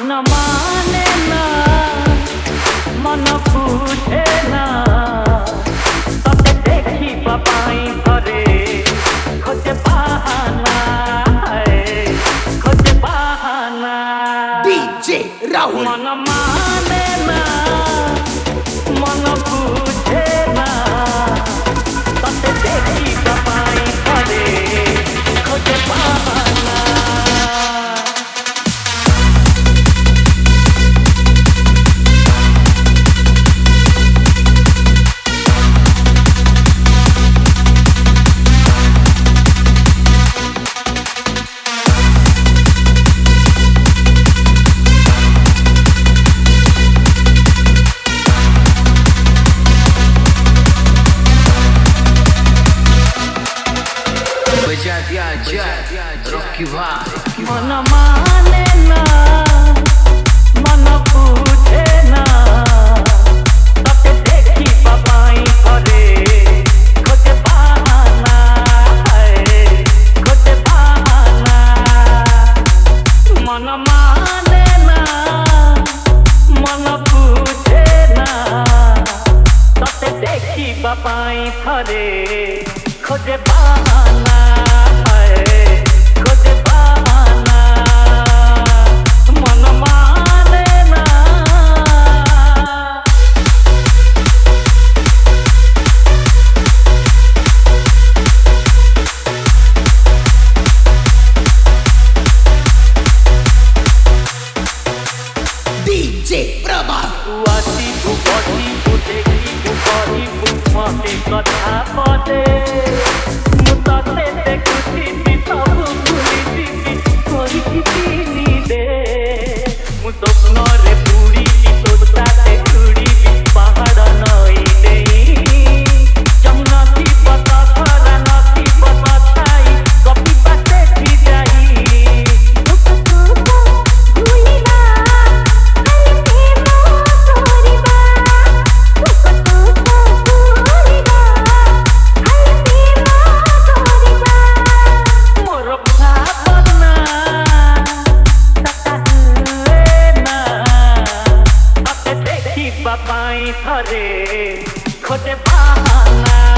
मन माने ना मन बुझे ना तते देखी पाई घरे खोजे बहाना खोजे बहाना डीजे राहुल मन माने ना मन बुझे ना तते देखी पाई घरे खोजे बहाना बजा दिया रॉकी भाई मन माने ना मन बुझे ना तते देखी पाई घरे खोजे बहाना खोजे बहाना मन माने ना मन बुझे ना तते देखी पाई घरे खोजे बहाना खोजे बहाना मन माने ना डीजे प्रभात आसी बसी देखी कही मते कथा पदे मु तते देखुथि सब भूलिथि कहिथि दे मु स्वप्न रे पूरी तो साथे खुड़ी पहाड़ नई देई जमुनाती पता खरा नती बताई कपि बाटे थी जाई पाई थरे खोजे बहाना